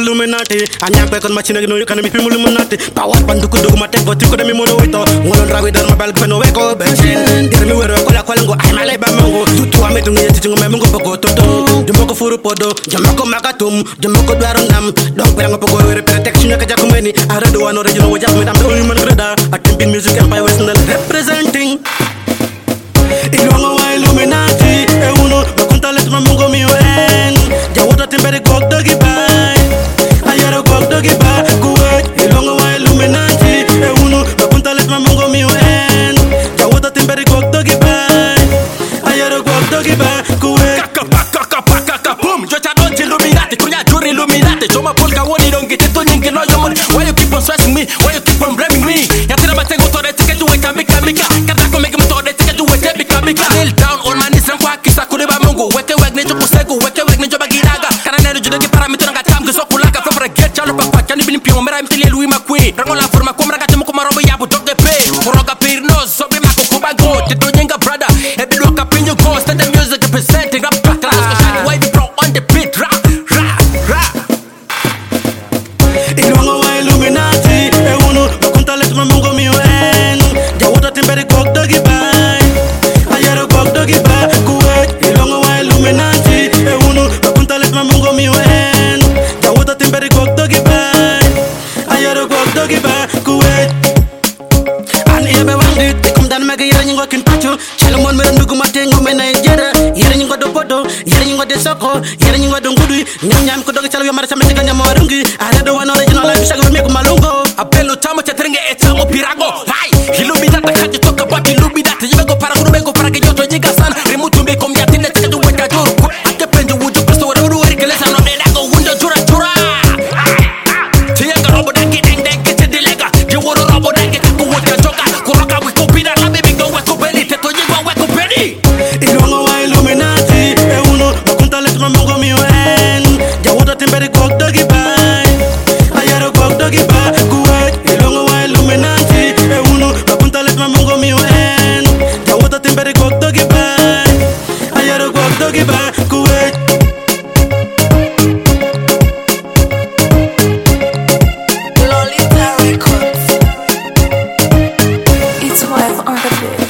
Illuminati. Anya pe kon machine no you can be Illuminati. Power panduku dogu mate go tiko de mi mono wito. Ngolon rawi dar mabal ko no weko bensin. Dirmi wero ko la ko ngo ay malay ba mango. Tutu ame tungi yeti tungo me mungo pogo toto. Jumoko furu podo, jumoko makatum, jumoko dwaru nam. Donc pe ngo pogo were protection ka jakumeni. Arado one original wajak me dam the human greda. Atimpin music empire western representing. Ilongo wa Illuminati. E uno makunta let mamungo mi wen. Jawota timbere gok dogi bay. Ayaro gok dogi ba kuwet. Ilongo wa Illuminati. E uno makunta let mamungo mi wen. Jawota timbere gok dogi bay. Ayaro gok dogi ba kuwet. Kaka boom. Jota don't Illuminati. Kunya juri Illuminati. Joma polka woni don't get it to nyingi no yomon. Why you keep on stressing me? Why you keep on blaming me? Yatira matengo tore tike tu weka mika. Kata ko mege mtore tike tu weka mika. Kneel down on my knees and kwa kisa kuriba mungu. Weke ne joku segu. Weke ne joba giraga. Kana nero judogi para mituna gatam geso kulaka. From get chalo pa kwa chani bilim pion. Mera imtili Louis McQueen. Rango la forma kumra gati muku marobo yabu dog de pe. Kuroga pir no sobi mako kubago. Tito nyenga brother. Ebi loka pinyo go. Stand the music representing rap back. Rasko shaki wavy pro on the beat. Rap. Ilongo wa Illuminati. E uno makunta let mamungo mi wen. Jawota timbere gok dogi bay. Ayaro gok dogi ba kuwet. Ilongo wa Illuminati. E uno makunta let mamungo mi wen. Jawota timbere gok dogi bay. Ayaro gok dogi ba kuwet. An ebe wangit ikum dan mega yere nyingo kin pacho. Chelo mon mere ndugu matengo mena jere. Yere nyingo do podo, yere nyingo de soko, yere nyingo do ngudui. Nyam ko dogi chelo yo mara samete ganya marungi. Ada one original life shago me ko malungo. Apelo tamo chatringe etamo pirago. Hai, Illuminati kaji toka about Illuminati. Yibego para kurubego para que yo to jiga sana. Remutu me kom yatine teke du weka juru. Ate pendu wuju kristo wara uru wari kelesa no me dago wundo jura. Tiyaga robo dangi deng kete dilega. Jiworo robo dangi kaku waka joka. Kuroka wiko pida la baby go weko belly. Teto jigwa weko belly. Ilongo wa Illuminati. E uno makunta let mamungo mi wen. Jawota timbere gok dogi bay. Ayaro gok dogi ba kuwet. Ilongo wa Illuminati. E uno makunta let mamungo mi wen. Jawota timbere gok dogi bay. Ayaro gok dogi ba kuwet. Lolita Records. It's wife on the beat.